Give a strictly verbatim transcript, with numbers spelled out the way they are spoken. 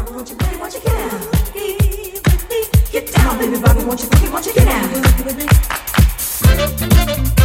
won't you, baby, won't you get down? Get down, baby Bobby, won't you, won't you get down?